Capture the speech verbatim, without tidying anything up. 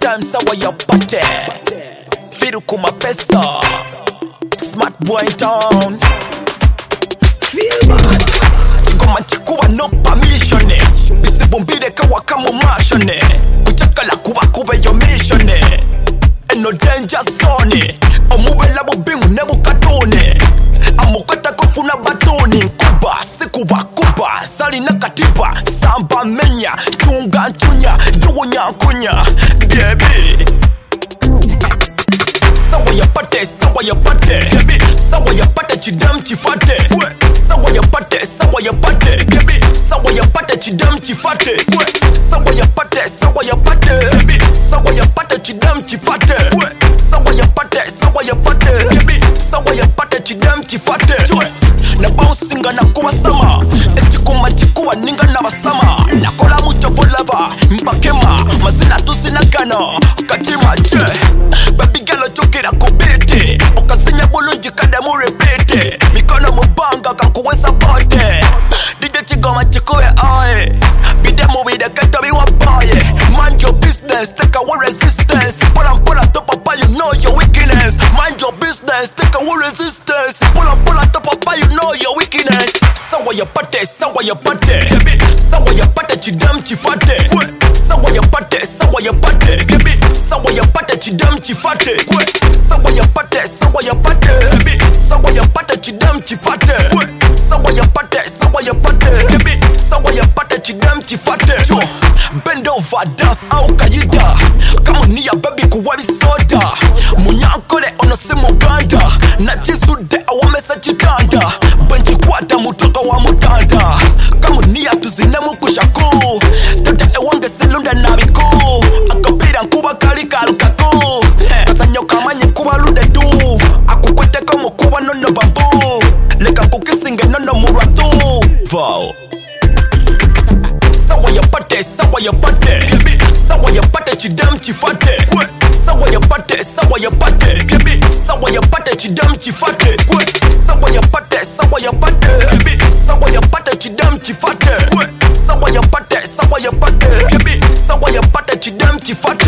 time sawa ya pate Firu kuma pesa Smart boy town Feel bad Chigoma chikuwa no permission Bisibumbire kawa kama mashone Kuchakala kuwa kuwe yo mission Eno danger zone Omube labo bingu nebu katone Amukata kufuna batoni Kuba, sikuba, kuba Sali na katiba, samba menya Chunga chunya, jugunya kunya Baby Sawa ya pate, sawa ya pate Sawa ya pate, chidam chifate Sawa ya pate, sawa ya pate Sawa ya pate, chidam chifate Sawa ya pate, sawa ya pate Sawa ya pate, chidam chifate Sawa ya pate, sawa ya pate Sawa ya pate, chidam chifate Na bouncing na kuwa sama Echikuma chikuwa ninga na basama Nakola mucho volava, mbakema Mazina tusina gano, kachima che Baby galo chukira kubiti Okasinya bulunji kademu repete Mikono mubanga kakuwesa pote D J chigoma chikuwe oe Bidemu bide keto biwa boye Mind your business, take away resistance Pull and pull and top up, you know your weakness Mind your business, take away resistance Pull and pull and top up, you know your weakness Sawa ya pate, sawa ya pate Sawa ya pate, chidam chifate Sawa ya pate, sawa ya pate Sawa ya pate, chidam chifate Sawa ya pate, sawa ya pate Sawa ya pate, chidam chifate Sawa ya pate, sawa ya pate Sawa ya pate, chidam chifate Bend over, dance au kayida Kama ni ya baby kuwali soda Munyankole ono simu ganda Na jisude awamesa chitanda Benchi kwata mutoka wa mutanda Kama ni ya tuzine mukushaku Tata ewange silunda na biku Akapira nkuba kali kalukaku Kasa nyoka manye kuba lude du Akukwete kama kuba nono bambu Leka kukisinge nono muratu Vow Sawa ya pate, sawa ya pate Sawa ya pate, chidam chifate Sawa ya pate, sawa ya pate Sawa ya pate, chidam chifate Sawa ya pate, sawa ya pate Sawa ya pate, chidam chifate Sawa ya pate, sawa ya pate Sawa ya pate, chidam chifate